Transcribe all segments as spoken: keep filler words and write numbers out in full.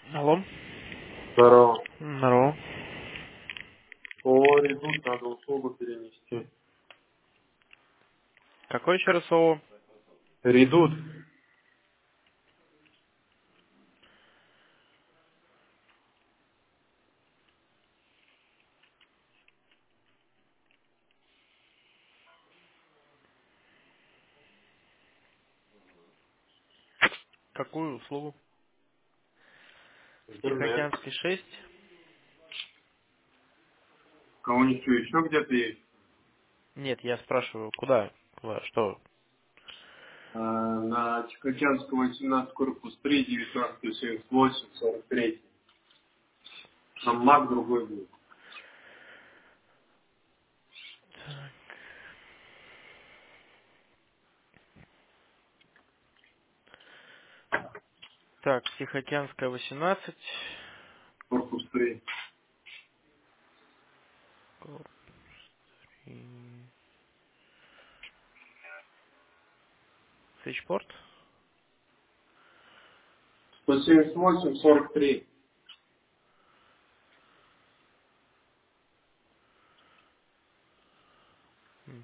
Алло. Здорово. Здорово. О, редут надо услугу перенести. Какое еще раз слово? Редут. Какую услугу? В Интернет. Тихоокеанской шесть? Кого-нибудь еще где-то есть? Нет, я спрашиваю, куда? Куда? Что? А, на Тихоокеанского восемнадцать, корпус три, девятнадцать семьдесят восемь, сорок три. Там маг другой будет. Так, так, Тихоокеанская восемнадцать. Корпус три. И Свечпорт? сто семьдесят восемь, сорок три. М,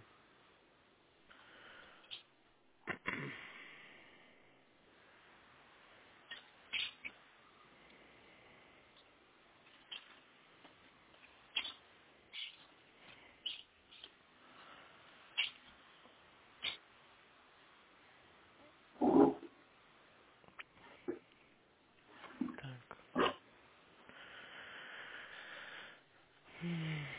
Так. М,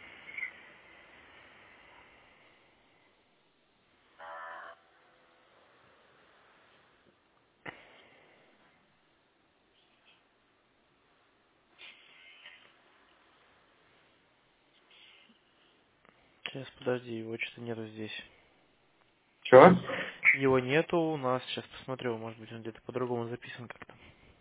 Сейчас, подожди, его что-то нету здесь. Че? Его нету у нас. Сейчас посмотрю, может быть, он где-то по-другому записан как-то.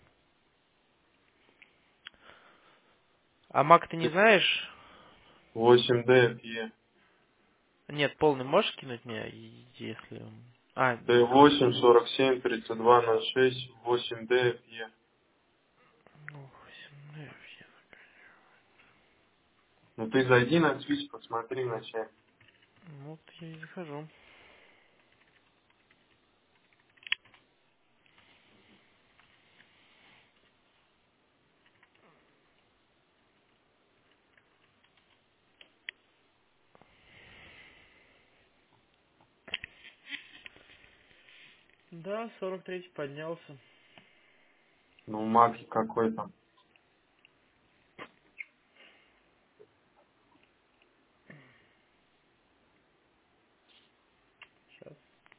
А Мак ты не знаешь? восемь дэ эф е. Нет, полный можешь кинуть мне, если он... А, т восемь, сорок семь, тридцать два, ноль шесть, восемь дэ эф е. ну, восемь, я- Ну ты зайди на Switch, посмотри вначале. ну, вот я и захожу. Да, сорок третий поднялся. Ну, маг какой там. Сейчас.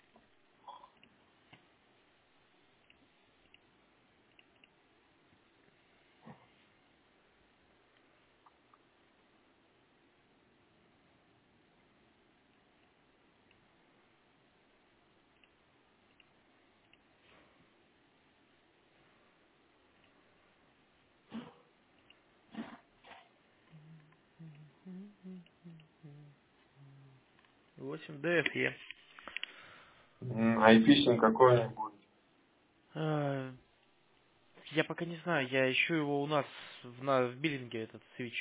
восемь дэ эф е. М, Айпишник какой-нибудь. А, я пока не знаю, я ищу его у нас в, на, в биллинге, этот свич.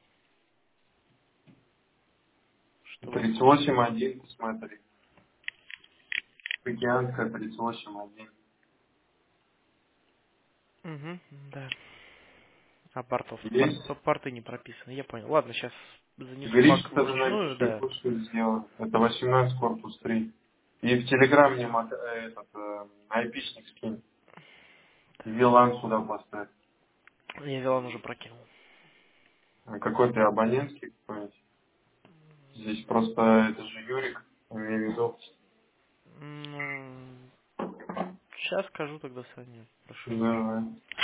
Что? тридцать восемь один, посмотри. Океанская тридцать восемь один. Угу, да. А портов, пор- Есть? по- порты не прописаны, я понял. Ладно, сейчас занесу мак Грифтер вручную, напиши, да. пусть сделан. Это восемнадцать корпус три. И в Телеграм мне мат- э, этот э, айпишник скинь. И вилан сюда поставь. Я Вилан уже прокинул. А какой ты абонентский какой-нибудь? Здесь просто это же Юрик, имею в виду. Ну, сейчас скажу тогда, Саня, прошу. Давай.